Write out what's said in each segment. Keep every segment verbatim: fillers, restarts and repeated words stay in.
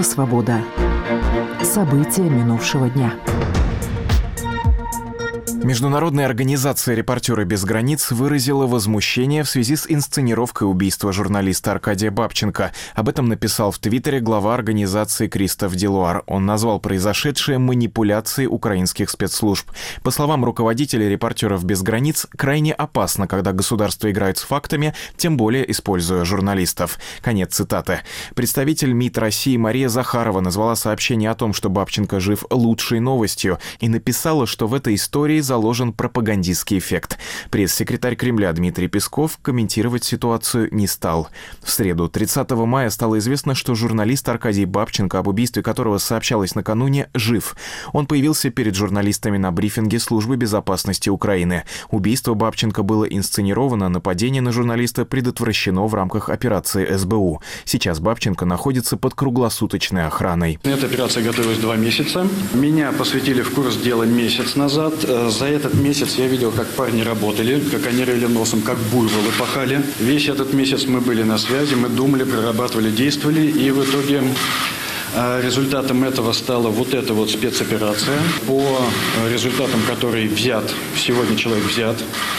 Радио «Свобода». События минувшего дня. Международная организация «Репортеры без границ» выразила возмущение в связи с инсценировкой убийства журналиста Аркадия Бабченко. Об этом написал в Твиттере глава организации Кристоф Делуар. Он назвал произошедшее манипуляцией украинских спецслужб. По словам руководителя «Репортеров без границ», крайне опасно, когда государство играет с фактами, тем более используя журналистов. Конец цитаты. Представитель МИД России Мария Захарова назвала сообщение о том, что Бабченко жив, лучшей новостью, и написала, что в этой истории заложен пропагандистский эффект. Пресс-секретарь Кремля Дмитрий Песков комментировать ситуацию не стал. В среду, тридцатого мая, стало известно, что журналист Аркадий Бабченко, об убийстве которого сообщалось накануне, жив. Он появился перед журналистами на брифинге Службы безопасности Украины. Убийство Бабченко было инсценировано, нападение на журналиста предотвращено в рамках операции эс бэ у. Сейчас Бабченко находится под круглосуточной охраной. Эта операция готовилась два месяца. Меня посвятили в курс дела месяц назад. За этот месяц я видел, как парни работали, как они рыли носом, как буйволы пахали. Весь этот месяц мы были на связи, мы думали, прорабатывали, действовали. И в итоге результатом этого стала вот эта вот спецоперация, по результатам которой взят, сегодня человек взят.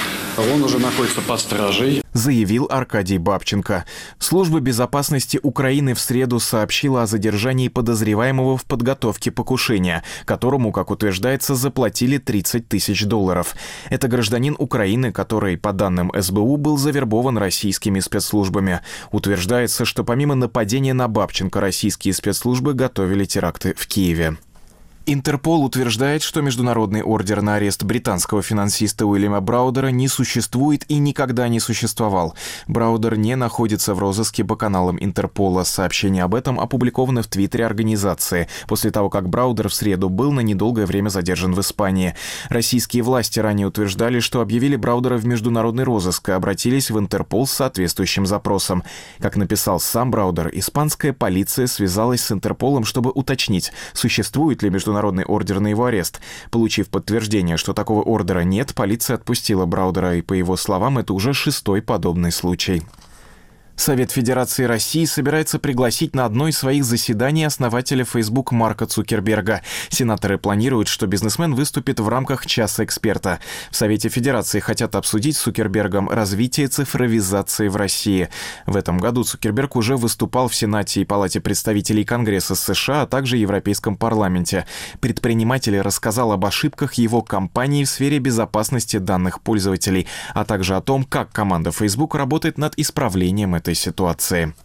Он уже находится под стражей. Заявил Аркадий Бабченко. Служба безопасности Украины в среду сообщила о задержании подозреваемого в подготовке покушения, которому, как утверждается, заплатили тридцать тысяч долларов. Это гражданин Украины, который, по данным эс бэ у, был завербован российскими спецслужбами. Утверждается, что помимо нападения на Бабченко, российские спецслужбы готовили теракты в Киеве. Интерпол утверждает, что международный ордер на арест британского финансиста Уильяма Браудера не существует и никогда не существовал. Браудер не находится в розыске по каналам Интерпола. Сообщение об этом опубликовано в Твиттере организации, после того, как Браудер в среду был на недолгое время задержан в Испании. Российские власти ранее утверждали, что объявили Браудера в международный розыск и обратились в Интерпол с соответствующим запросом. Как написал сам Браудер, испанская полиция связалась с Интерполом, чтобы уточнить, существует ли международный Международный ордер на его арест. Получив подтверждение, что такого ордера нет, полиция отпустила Браудера, и, по его словам, это уже шестой подобный случай. Совет Федерации России собирается пригласить на одно из своих заседаний основателя Facebook Марка Цукерберга. Сенаторы планируют, что бизнесмен выступит в рамках часа эксперта. В Совете Федерации хотят обсудить с Цукербергом развитие цифровизации в России. В этом году Цукерберг уже выступал в Сенате и Палате представителей Конгресса США, а также Европейском парламенте. Предприниматель рассказал об ошибках его компании в сфере безопасности данных пользователей, а также о том, как команда Facebook работает над исправлением этой ситуации.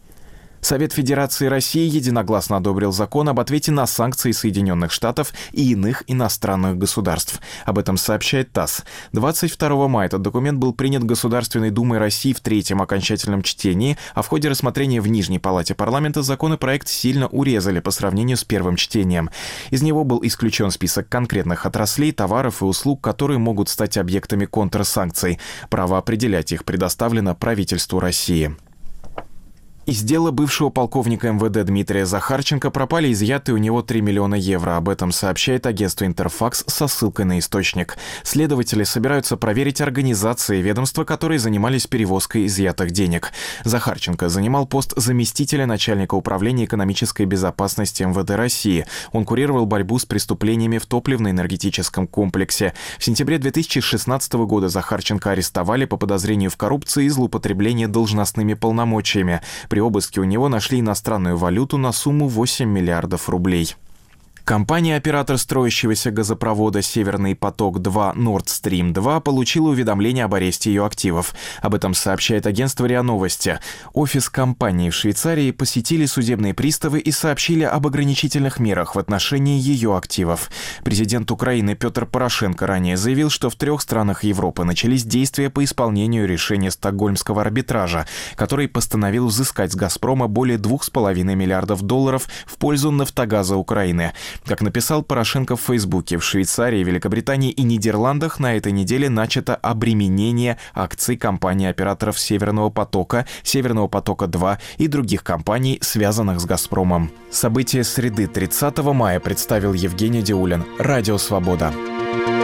Совет Федерации России единогласно одобрил закон об ответе на санкции Соединенных Штатов и иных иностранных государств. Об этом сообщает ТАСС. двадцать второго мая этот документ был принят Государственной Думой России в третьем окончательном чтении, а в ходе рассмотрения в Нижней Палате парламента законопроект сильно урезали по сравнению с первым чтением. Из него был исключен список конкретных отраслей, товаров и услуг, которые могут стать объектами контрсанкций. Право определять их предоставлено правительству России. Из дела бывшего полковника эм вэ дэ Дмитрия Захарченко пропали изъятые у него три миллиона евро. Об этом сообщает агентство «Интерфакс» со ссылкой на источник. Следователи собираются проверить организации и ведомства, которые занимались перевозкой изъятых денег. Захарченко занимал пост заместителя начальника управления экономической безопасности эм вэ дэ России. Он курировал борьбу с преступлениями в топливно-энергетическом комплексе. В сентябре две тысячи шестнадцатого года Захарченко арестовали по подозрению в коррупции и злоупотреблении должностными полномочиями. При обыске у него нашли иностранную валюту на сумму восемь миллиардов рублей. Компания-оператор строящегося газопровода «Северный поток-два» Nord Stream два получила уведомление об аресте ее активов. Об этом сообщает агентство РИА Новости. Офис компании в Швейцарии посетили судебные приставы и сообщили об ограничительных мерах в отношении ее активов. Президент Украины Петр Порошенко ранее заявил, что в трех странах Европы начались действия по исполнению решения Стокгольмского арбитража, который постановил взыскать с «Газпрома» более двух с половиной миллиардов долларов в пользу «Нафтогаза Украины». Как написал Порошенко в Фейсбуке, в Швейцарии, Великобритании и Нидерландах на этой неделе начато обременение акций компаний-операторов «Северного потока», «Северного потока-два» и других компаний, связанных с «Газпромом». События среды тридцатого мая представил Евгений Диулин. Радио «Свобода».